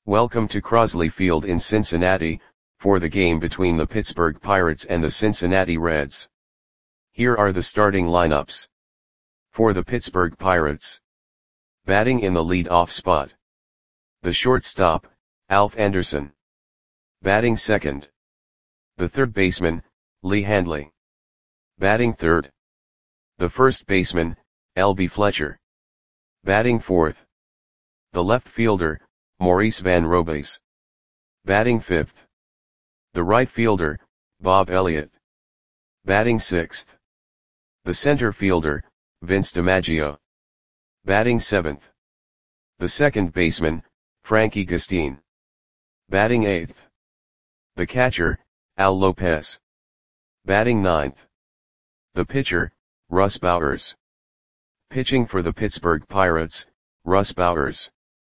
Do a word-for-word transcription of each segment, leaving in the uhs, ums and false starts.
Welcome to Crosley Field in Cincinnati, for the game between the Pittsburgh Pirates and the Cincinnati Reds. Here are the starting lineups. For the Pittsburgh Pirates. Batting in the lead-off spot. The shortstop, Alf Anderson. Batting second. The third baseman, Lee Handley. Batting third. The first baseman, L B Fletcher. Batting fourth. The left fielder, Maurice Van Robays. Batting fifth. The right fielder, Bob Elliott. Batting sixth. The center fielder, Vince DiMaggio. Batting seventh. The second baseman, Frankie Gustin. Batting eighth. The catcher, Al Lopez. Batting ninth. The pitcher, Russ Bowers. Pitching for the Pittsburgh Pirates, Russ Bowers.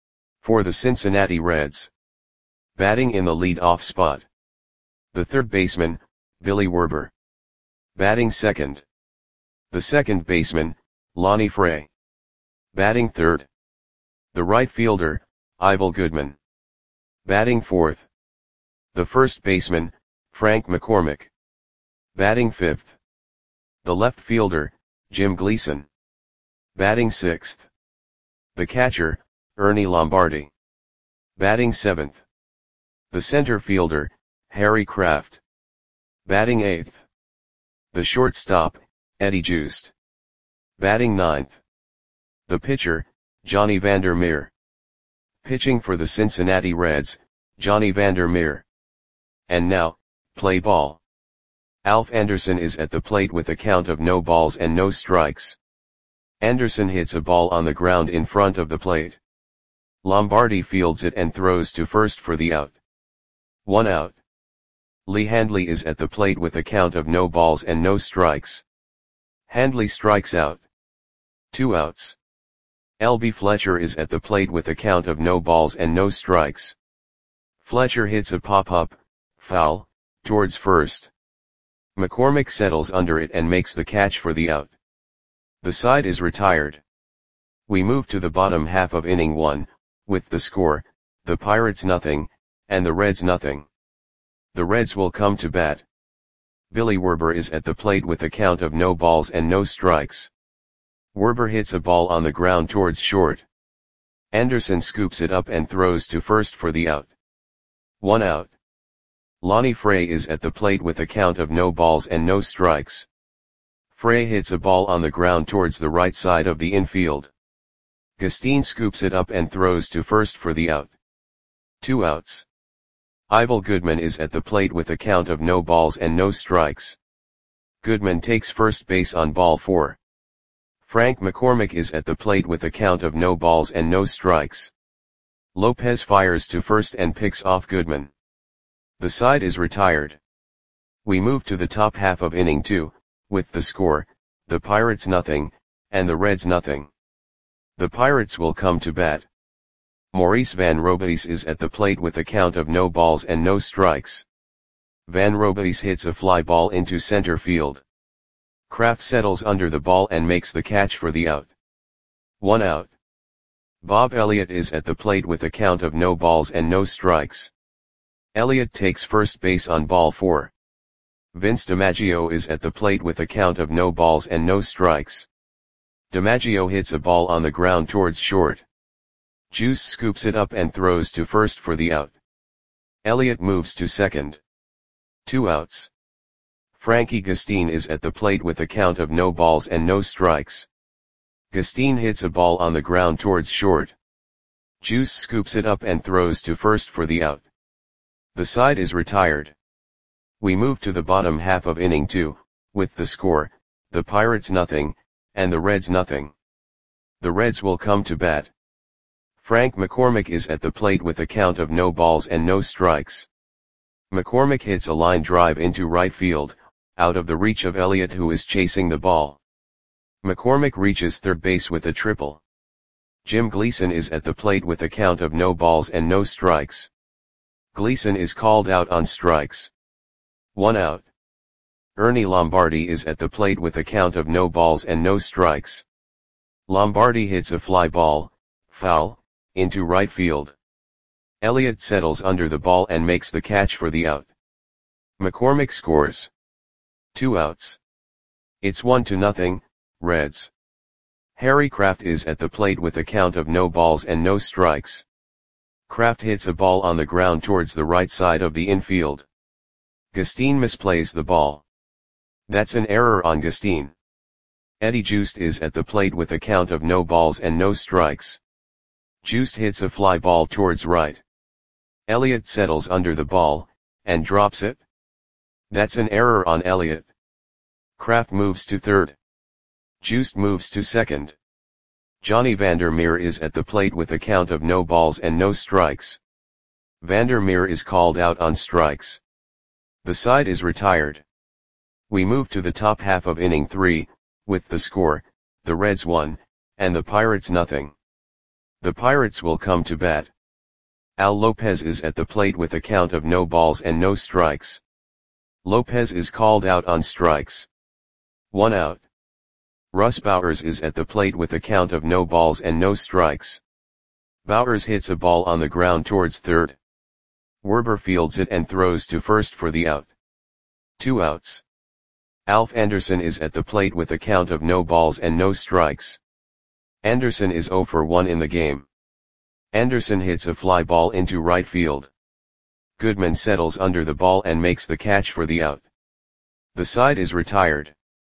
For the Cincinnati Reds. Batting in the lead-off spot. The third baseman, Billy Werber. Batting second. The second baseman, Lonnie Fray. Batting third. The right fielder, Ivel Goodman. Batting fourth. The first baseman, Frank McCormick. Batting fifth. The left fielder, Jim Gleason. Batting sixth. The catcher, Ernie Lombardi. Batting seventh. The center fielder, Harry Kraft. Batting eighth. The shortstop, Eddie Joost. Batting ninth. The pitcher, Johnny Vander Meer. Pitching for the Cincinnati Reds, Johnny Vander Meer. And now, play ball. Alf Anderson is at the plate with a count of no balls and no strikes. Anderson hits a ball on the ground in front of the plate. Lombardi fields it and throws to first for the out. One out. Lee Handley is at the plate with a count of no balls and no strikes. Handley strikes out. Two outs. L B Fletcher is at the plate with a count of no balls and no strikes. Fletcher hits a pop-up, foul, towards first. McCormick settles under it and makes the catch for the out. The side is retired. We move to the bottom half of inning one, with the score, the Pirates nothing, and the Reds nothing. The Reds will come to bat. Billy Werber is at the plate with a count of no balls and no strikes. Werber hits a ball on the ground towards short. Anderson scoops it up and throws to first for the out. One out. Lonnie Fray is at the plate with a count of no balls and no strikes. Fray hits a ball on the ground towards the right side of the infield. Gustin scoops it up and throws to first for the out. Two outs. Ivel Goodman is at the plate with a count of no balls and no strikes. Goodman takes first base on ball four. Frank McCormick is at the plate with a count of no balls and no strikes. Lopez fires to first and picks off Goodman. The side is retired. We move to the top half of inning two, with the score, the Pirates nothing, and the Reds nothing. The Pirates will come to bat. Maurice Van Robays is at the plate with a count of no balls and no strikes. Van Robays hits a fly ball into center field. Kraft settles under the ball and makes the catch for the out. One out. Bob Elliott is at the plate with a count of no balls and no strikes. Elliott takes first base on ball four. Vince DiMaggio is at the plate with a count of no balls and no strikes. DiMaggio hits a ball on the ground towards short. Juice scoops it up and throws to first for the out. Elliott moves to second. Two outs. Frankie Gustin is at the plate with a count of no balls and no strikes. Gustin hits a ball on the ground towards short. Juice scoops it up and throws to first for the out. The side is retired. We move to the bottom half of inning two, with the score, the Pirates nothing, and the Reds nothing. The Reds will come to bat. Frank McCormick is at the plate with a count of no balls and no strikes. McCormick hits a line drive into right field, out of the reach of Elliott who is chasing the ball. McCormick reaches third base with a triple. Jim Gleason is at the plate with a count of no balls and no strikes. Gleason is called out on strikes. One out. Ernie Lombardi is at the plate with a count of no balls and no strikes. Lombardi hits a fly ball, foul, into right field. Elliott settles under the ball and makes the catch for the out. McCormick scores. Two outs. It's one to nothing, Reds. Harry Kraft is at the plate with a count of no balls and no strikes. Kraft hits a ball on the ground towards the right side of the infield. Gustin misplays the ball. That's an error on Gustin. Eddie Joost is at the plate with a count of no balls and no strikes. Joost hits a fly ball towards right. Elliott settles under the ball, and drops it. That's an error on Elliott. Kraft moves to third. Joost moves to second. Johnny Vandermeer is at the plate with a count of no balls and no strikes. Vandermeer is called out on strikes. The side is retired. We move to the top half of inning three, with the score, the Reds one, and the Pirates nothing. The Pirates will come to bat. Al Lopez is at the plate with a count of no balls and no strikes. Lopez is called out on strikes. One out. Russ Bowers is at the plate with a count of no balls and no strikes. Bowers hits a ball on the ground towards third. Werber fields it and throws to first for the out. Two outs. Alf Anderson is at the plate with a count of no balls and no strikes. Anderson is oh for one in the game. Anderson hits a fly ball into right field. Goodman settles under the ball and makes the catch for the out. The side is retired.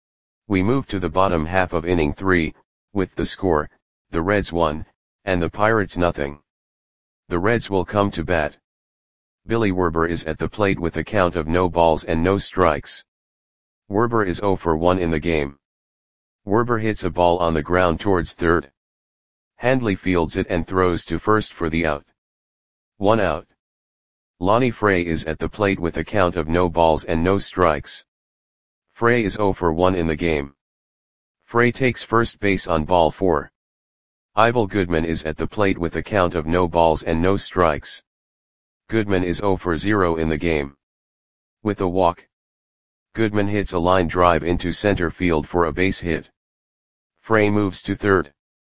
We move to the bottom half of inning three, with the score, the Reds one, and the Pirates nothing. The Reds will come to bat. Billy Werber is at the plate with a count of no balls and no strikes. Werber is oh for one in the game. Werber hits a ball on the ground towards third. Handley fields it and throws to first for the out. One out. Lonnie Frey is at the plate with a count of no balls and no strikes. Frey is oh for one in the game. Frey takes first base on ball four. Ivel Goodman is at the plate with a count of no balls and no strikes. Goodman is oh for zero in the game. With a walk, Goodman hits a line drive into center field for a base hit. Frey moves to third.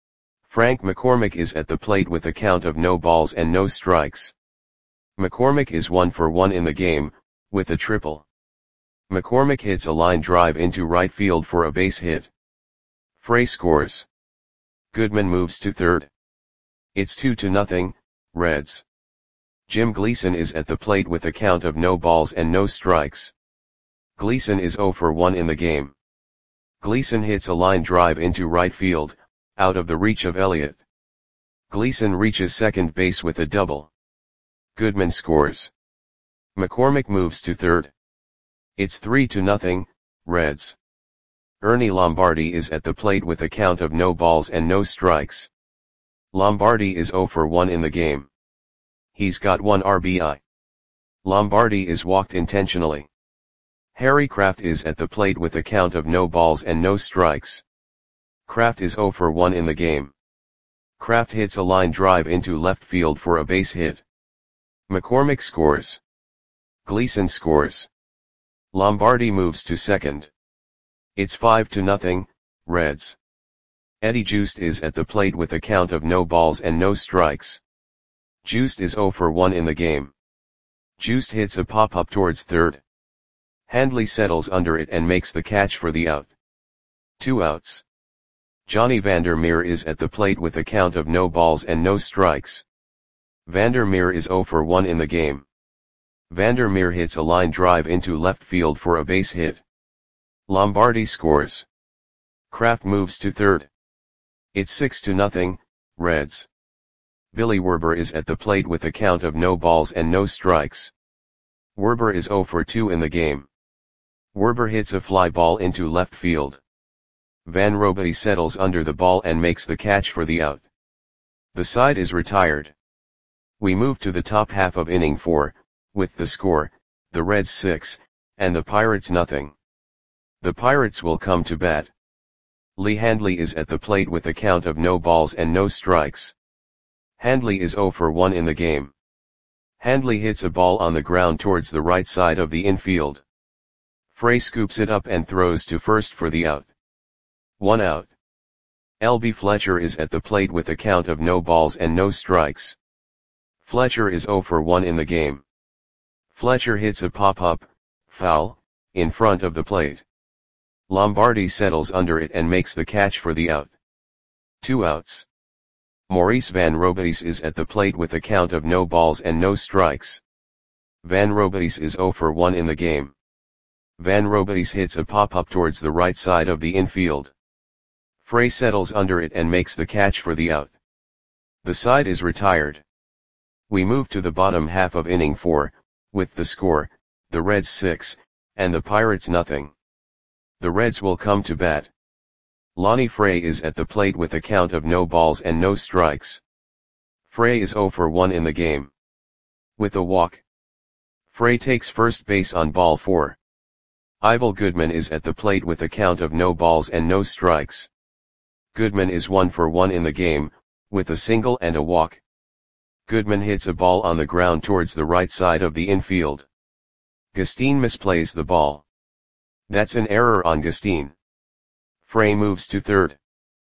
Frank McCormick is at the plate with a count of no balls and no strikes. McCormick is one for one in the game, with a triple. McCormick hits a line drive into right field for a base hit. Frey scores. Goodman moves to third. It's two to nothing, Reds. Jim Gleason is at the plate with a count of no balls and no strikes. Gleason is oh for one in the game. Gleason hits a line drive into right field, out of the reach of Elliott. Gleason reaches second base with a double. Goodman scores. McCormick moves to third. It's three to nothing, Reds. Ernie Lombardi is at the plate with a count of no balls and no strikes. Lombardi is oh for one in the game. He's got one R B I. Lombardi is walked intentionally. Harry Kraft is at the plate with a count of no balls and no strikes. Kraft is oh for one in the game. Kraft hits a line drive into left field for a base hit. McCormick scores. Gleason scores. Lombardi moves to second. It's five to nothing, Reds. Eddie Joost is at the plate with a count of no balls and no strikes. Joost is oh for one in the game. Joost hits a pop-up towards third. Handley settles under it and makes the catch for the out. Two outs. Johnny Vandermeer is at the plate with a count of no balls and no strikes. Vandermeer is oh for one in the game. Vandermeer hits a line drive into left field for a base hit. Lombardi scores. Kraft moves to third. It's six to nothing, Reds. Billy Werber is at the plate with a count of no balls and no strikes. Werber is oh for two in the game. Werber hits a fly ball into left field. Van Roby settles under the ball and makes the catch for the out. The side is retired. We move to the top half of inning four, with the score, the Reds six, and the Pirates nothing. The Pirates will come to bat. Lee Handley is at the plate with a count of no balls and no strikes. Handley is oh for one in the game. Handley hits a ball on the ground towards the right side of the infield. Frey scoops it up and throws to first for the out. One out. L B Fletcher is at the plate with a count of no balls and no strikes. Fletcher is zero for one in the game. Fletcher hits a pop-up, foul, in front of the plate. Lombardi settles under it and makes the catch for the out. Two outs. Maurice Van Robays is at the plate with a count of no balls and no strikes. Van Robays is zero for one in the game. Van Robays hits a pop-up towards the right side of the infield. Frey settles under it and makes the catch for the out. The side is retired. We move to the bottom half of inning four, with the score, the Reds six, and the Pirates nothing. The Reds will come to bat. Lonnie Frey is at the plate with a count of no balls and no strikes. Frey is zero for one in the game. With a walk. Frey takes first base on ball four. Ivel Goodman is at the plate with a count of no balls and no strikes. Goodman is one for one in the game, with a single and a walk. Goodman hits a ball on the ground towards the right side of the infield. Gustin misplays the ball. That's an error on Gustin. Frey moves to third.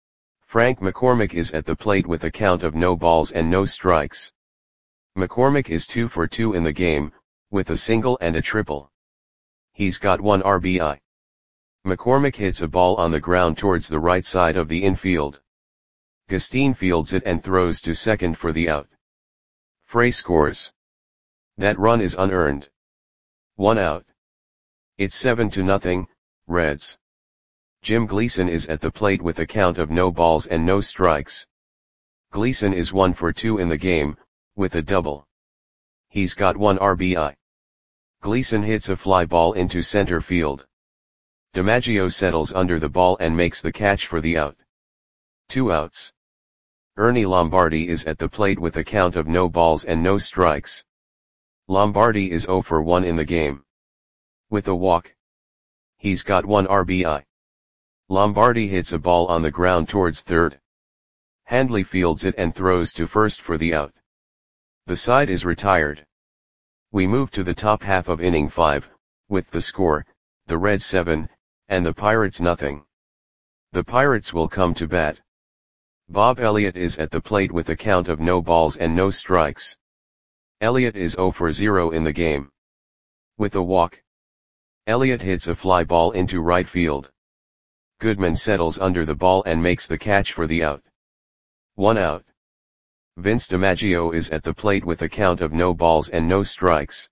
Frank McCormick is at the plate with a count of no balls and no strikes. McCormick is two for two in the game, with a single and a triple. He's got one R B I. McCormick hits a ball on the ground towards the right side of the infield. Gustin fields it and throws to second for the out. Frey scores. That run is unearned. One out. It's seven to nothing, Reds. Jim Gleason is at the plate with a count of no balls and no strikes. Gleason is one for two in the game, with a double. He's got one R B I. Gleason hits a fly ball into center field. DiMaggio settles under the ball and makes the catch for the out. Two outs. Ernie Lombardi is at the plate with a count of no balls and no strikes. Lombardi is zero for one in the game. With a walk. He's got one R B I. Lombardi hits a ball on the ground towards third. Handley fields it and throws to first for the out. The side is retired. We move to the top half of inning five, with the score, the Reds seven, and the Pirates nothing. The Pirates will come to bat. Bob Elliott is at the plate with a count of no balls and no strikes. Elliott is zero for zero in the game. With a walk. Elliott hits a fly ball into right field. Goodman settles under the ball and makes the catch for the out. One out. Vince DiMaggio is at the plate with a count of no balls and no strikes.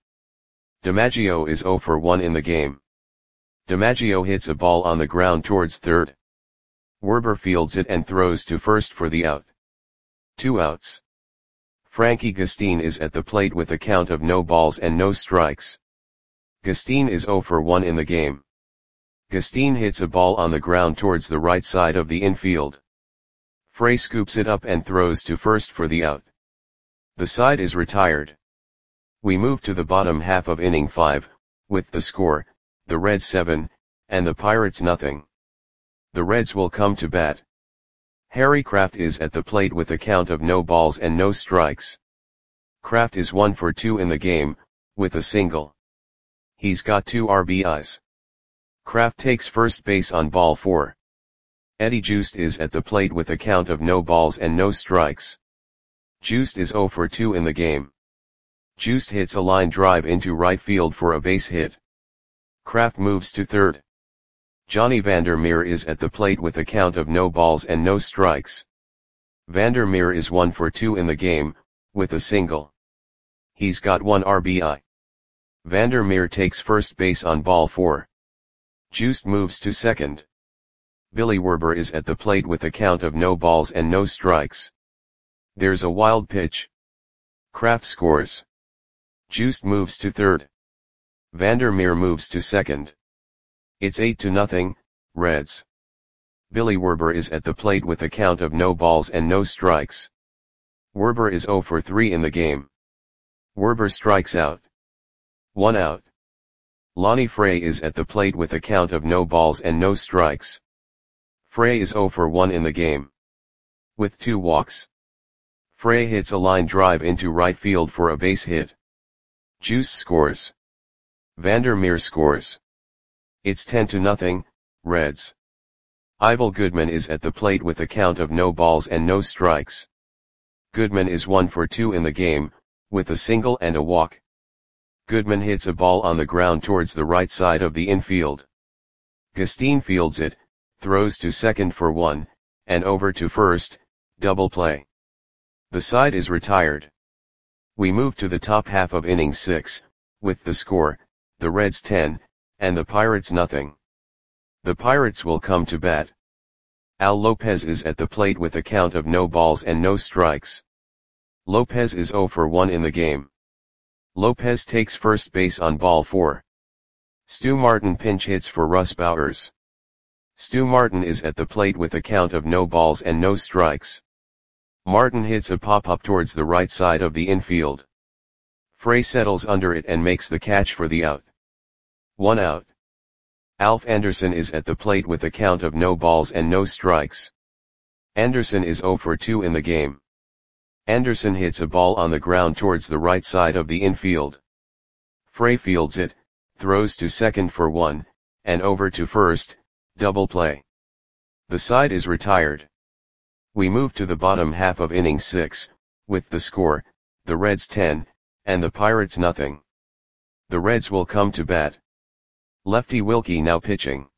DiMaggio is zero for one in the game. DiMaggio hits a ball on the ground towards third. Werber fields it and throws to first for the out. Two outs. Frankie Gustin is at the plate with a count of no balls and no strikes. Gustin is zero for one in the game. Gustin hits a ball on the ground towards the right side of the infield. Frey scoops it up and throws to first for the out. The side is retired. We move to the bottom half of inning five, with the score, the Reds seven, and the Pirates nothing. The Reds will come to bat. Harry Kraft is at the plate with a count of no balls and no strikes. Kraft is one for two in the game, with a single. He's got two R B Is. Kraft takes first base on ball four. Eddie Joost is at the plate with a count of no balls and no strikes. Joost is zero for two in the game. Joost hits a line drive into right field for a base hit. Kraft moves to third. Johnny Vandermeer is at the plate with a count of no balls and no strikes. Vandermeer is one for two in the game, with a single. He's got one R B I. Vandermeer takes first base on ball four. Joost moves to second. Billy Werber is at the plate with a count of no balls and no strikes. There's a wild pitch. Kraft scores. Joost moves to third. Vandermeer moves to second. It's eight to nothing, Reds. Billy Werber is at the plate with a count of no balls and no strikes. Werber is zero for three in the game. Werber strikes out. One out. Lonnie Frey is at the plate with a count of no balls and no strikes. Frey is zero for one in the game. With two walks. Frey hits a line drive into right field for a base hit. Joost scores. Vandermeer scores. It's ten to nothing, Reds. Ivel Goodman is at the plate with a count of no balls and no strikes. Goodman is one for two in the game, with a single and a walk. Goodman hits a ball on the ground towards the right side of the infield. Gustine fields it, throws to second for one, and over to first, double play. The side is retired. We move to the top half of inning six, with the score, the Reds ten, and the Pirates nothing. The Pirates will come to bat. Al Lopez is at the plate with a count of no balls and no strikes. Lopez is zero for one in the game. Lopez takes first base on ball four. Stu Martin pinch hits for Russ Bowers. Stu Martin is at the plate with a count of no balls and no strikes. Martin hits a pop-up towards the right side of the infield. Frey settles under it and makes the catch for the out. One out. Alf Anderson is at the plate with a count of no balls and no strikes. Anderson is zero for two in the game. Anderson hits a ball on the ground towards the right side of the infield. Frey fields it, throws to second for one, and over to first, double play. The side is retired. We move to the bottom half of inning six, with the score, the Reds ten, and the Pirates nothing. The Reds will come to bat. Lefty Wilkie now pitching.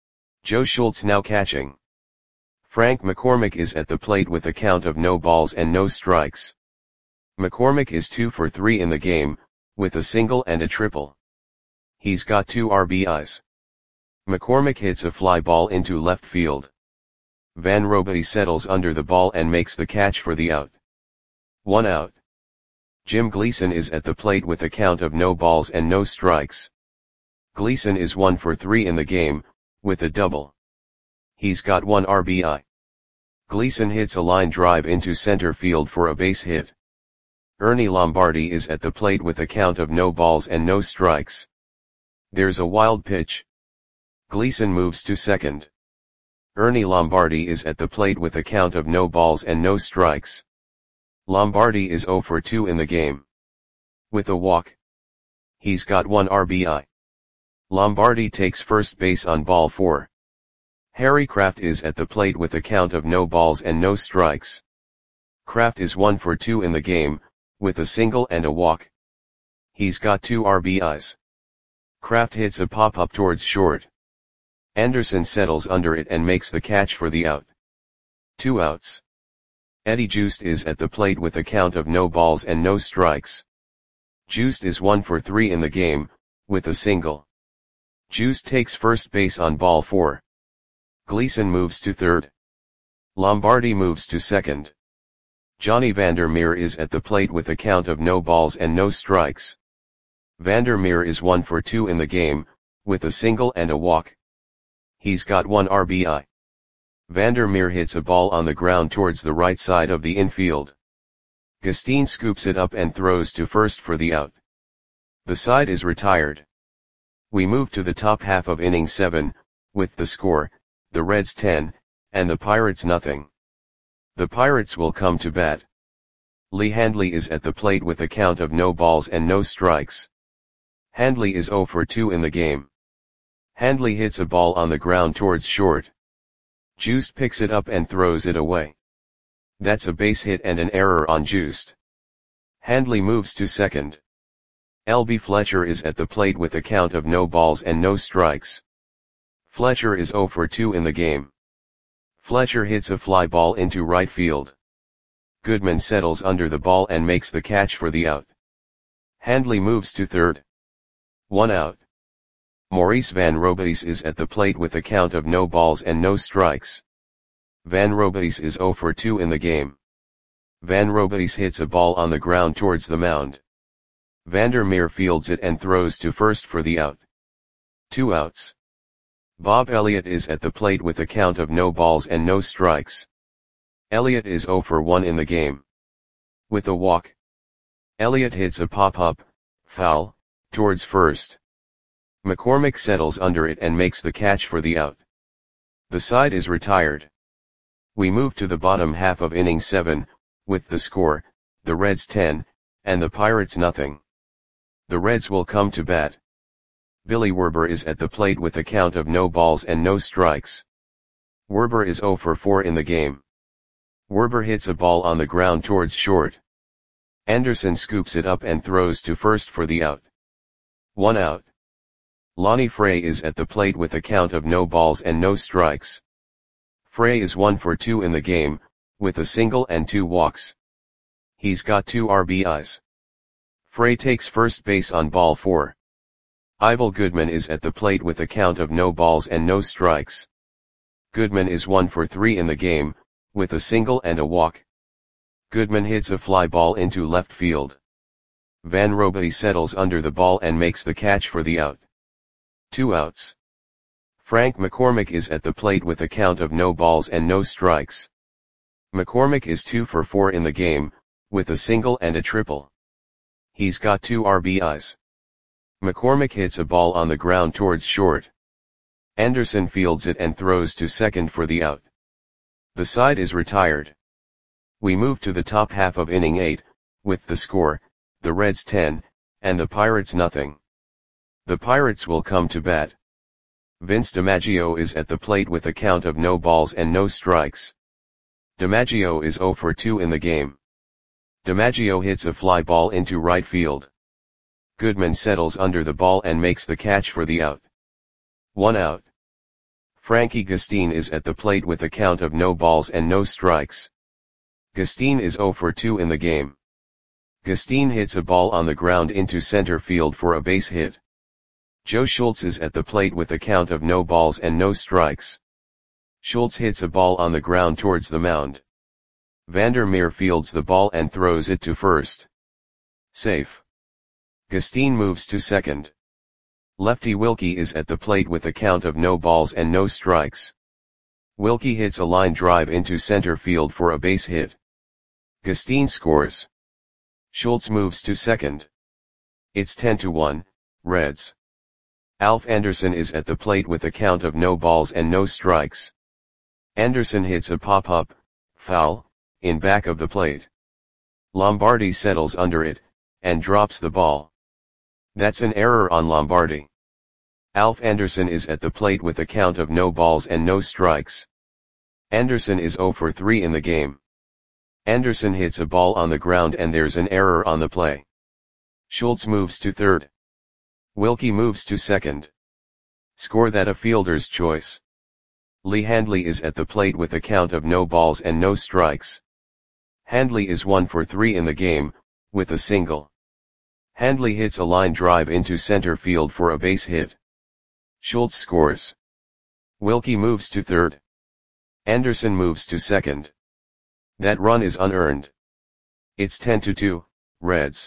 Joe Schultz now catching. Frank McCormick is at the plate with a count of no balls and no strikes. McCormick is two for three in the game, with a single and a triple. He's got two R B Is. McCormick hits a fly ball into left field. Van Roby settles under the ball and makes the catch for the out. One out. Jim Gleason is at the plate with a count of no balls and no strikes. Gleason is one for three in the game, with a double. He's got one R B I. Gleason hits a line drive into center field for a base hit. Ernie Lombardi is at the plate with a count of no balls and no strikes. There's a wild pitch. Gleason moves to second. Ernie Lombardi is at the plate with a count of no balls and no strikes. Lombardi is zero for two in the game. With a walk. He's got one R B I. Lombardi takes first base on ball four. Harry Kraft is at the plate with a count of no balls and no strikes. Kraft is one for two in the game, with a single and a walk. He's got two R B Is. Kraft hits a pop-up towards short. Anderson settles under it and makes the catch for the out. Two outs. Eddie Joost is at the plate with a count of no balls and no strikes. Joost is one for three in the game, with a single. Joost takes first base on ball four. Gleason moves to third. Lombardi moves to second. Johnny Vandermeer is at the plate with a count of no balls and no strikes. Vandermeer is one for two in the game, with a single and a walk. He's got one R B I. Vandermeer hits a ball on the ground towards the right side of the infield. Gustine scoops it up and throws to first for the out. The side is retired. We move to the top half of inning seven, with the score, the Reds ten, and the Pirates nothing. The Pirates will come to bat. Lee Handley is at the plate with a count of no balls and no strikes. Handley is zero for two in the game. Handley hits a ball on the ground towards short. Joost picks it up and throws it away. That's a base hit and an error on Joost. Handley moves to second. L B Fletcher is at the plate with a count of no balls and no strikes. Fletcher is zero for two in the game. Fletcher hits a fly ball into right field. Goodman settles under the ball and makes the catch for the out. Handley moves to third. One out. Maurice Van Robies is at the plate with a count of no balls and no strikes. Van Robies is zero for two in the game. Van Robies hits a ball on the ground towards the mound. Vandermeer fields it and throws to first for the out. Two outs. Bob Elliott is at the plate with a count of no balls and no strikes. Elliott is zero for one in the game. With a walk. Elliott hits a pop-up, foul, towards first. McCormick settles under it and makes the catch for the out. The side is retired. We move to the bottom half of inning seven, with the score, the Reds ten, and the Pirates nothing. The Reds will come to bat. Billy Werber is at the plate with a count of no balls and no strikes. Werber is zero for four in the game. Werber hits a ball on the ground towards short. Anderson scoops it up and throws to first for the out. One out. Lonnie Frey is at the plate with a count of no balls and no strikes. Frey is one for two in the game, with a single and two walks. He's got two R B Is. Frey takes first base on ball four. Ivel Goodman is at the plate with a count of no balls and no strikes. Goodman is one for three in the game, with a single and a walk. Goodman hits a fly ball into left field. Van Robaty settles under the ball and makes the catch for the out. Two outs. Frank McCormick is at the plate with a count of no balls and no strikes. McCormick is two for four in the game, with a single and a triple. He's got two R B Is. McCormick hits a ball on the ground towards short. Anderson fields it and throws to second for the out. The side is retired. We move to the top half of inning eight, with the score, the Reds ten, and the Pirates nothing. The Pirates will come to bat. Vince DiMaggio is at the plate with a count of no balls and no strikes. DiMaggio is zero for two in the game. DiMaggio hits a fly ball into right field. Goodman settles under the ball and makes the catch for the out. One out. Frankie Gustine is at the plate with a count of no balls and no strikes. Gustine is zero for two in the game. Gustine hits a ball on the ground into center field for a base hit. Joe Schultz is at the plate with a count of no balls and no strikes. Schultz hits a ball on the ground towards the mound. Vandermeer fields the ball and throws it to first. Safe. Gustine moves to second. Lefty Wilkie is at the plate with a count of no balls and no strikes. Wilkie hits a line drive into center field for a base hit. Gustine scores. Schultz moves to second. It's ten to one, Reds. Alf Anderson is at the plate with a count of no balls and no strikes. Anderson hits a pop-up, foul, in back of the plate. Lombardi settles under it, and drops the ball. That's an error on Lombardi. Alf Anderson is at the plate with a count of no balls and no strikes. Anderson is zero for three in the game. Anderson hits a ball on the ground and there's an error on the play. Schultz moves to third. Wilkie moves to second. Score that a fielder's choice. Lee Handley is at the plate with a count of no balls and no strikes. Handley is one for three in the game, with a single. Handley hits a line drive into center field for a base hit. Schultz scores. Wilkie moves to third. Anderson moves to second. That run is unearned. It's ten to two, Reds.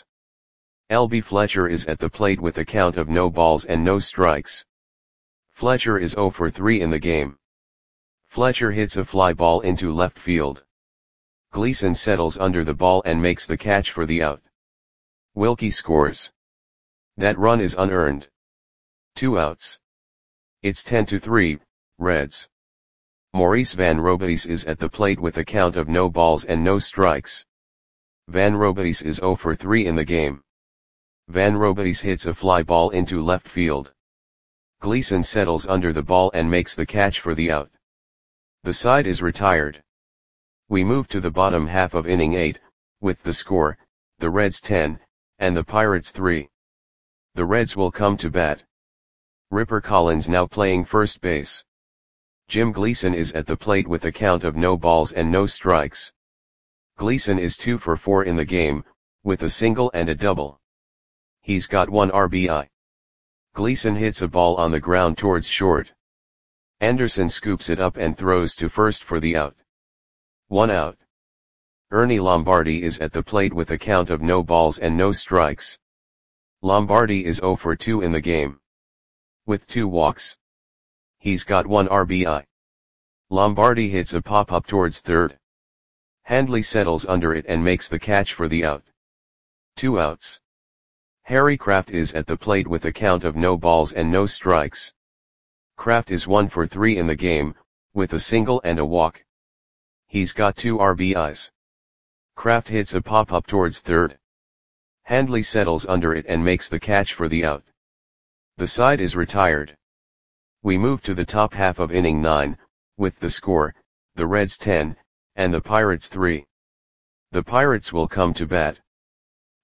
L B Fletcher is at the plate with a count of no balls and no strikes. Fletcher is zero for three in the game. Fletcher hits a fly ball into left field. Gleason settles under the ball and makes the catch for the out. Wilkie scores. That run is unearned. Two outs. It's ten to three, Reds. Maurice Van Robatis is at the plate with a count of no balls and no strikes. Van Robatis is zero for three in the game. Van Robatis hits a fly ball into left field. Gleason settles under the ball and makes the catch for the out. The side is retired. We move to the bottom half of inning eight, with the score, the Reds ten, and the Pirates three. The Reds will come to bat. Ripper Collins now playing first base. Jim Gleason is at the plate with a count of no balls and no strikes. Gleason is two for four in the game, with a single and a double. He's got one R B I. Gleason hits a ball on the ground towards short. Anderson scoops it up and throws to first for the out. One out. Ernie Lombardi is at the plate with a count of no balls and no strikes. Lombardi is zero for two in the game. With two walks. He's got one R B I. Lombardi hits a pop-up towards third. Handley settles under it and makes the catch for the out. Two outs. Harry Kraft is at the plate with a count of no balls and no strikes. Kraft is one for three in the game, with a single and a walk. He's got two R B Is. Kraft hits a pop-up towards third. Handley settles under it and makes the catch for the out. The side is retired. We move to the top half of inning nine, with the score, the Reds ten, and the Pirates three. The Pirates will come to bat.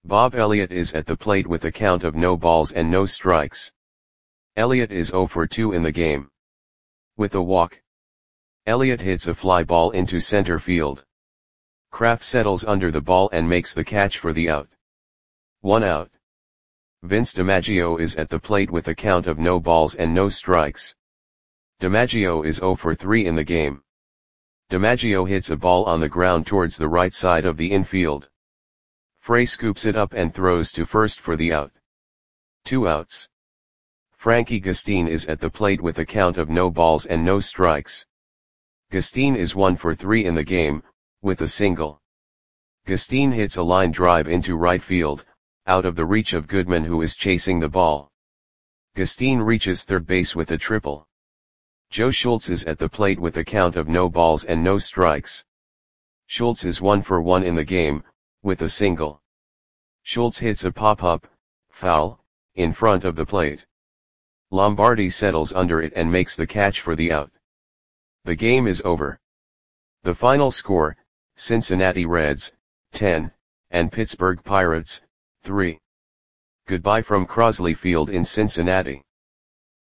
Bob Elliott is at the plate with a count of no balls and no strikes. Elliott is zero for two in the game. With a walk, Elliott hits a fly ball into center field. Kraft settles under the ball and makes the catch for the out. One out. Vince DiMaggio is at the plate with a count of no balls and no strikes. DiMaggio is zero for three in the game. DiMaggio hits a ball on the ground towards the right side of the infield. Frey scoops it up and throws to first for the out. Two outs. Frankie Gustin is at the plate with a count of no balls and no strikes. Gustin is one for three in the game, with a single. Gustin hits a line drive into right field, out of the reach of Goodman, who is chasing the ball. Gustin reaches third base with a triple. Joe Schultz is at the plate with a count of no balls and no strikes. Schultz is one for one in the game, with a single. Schultz hits a pop-up, foul, in front of the plate. Lombardi settles under it and makes the catch for the out. The game is over. The final score, Cincinnati Reds, ten, and Pittsburgh Pirates, three. Goodbye from Crosley Field in Cincinnati.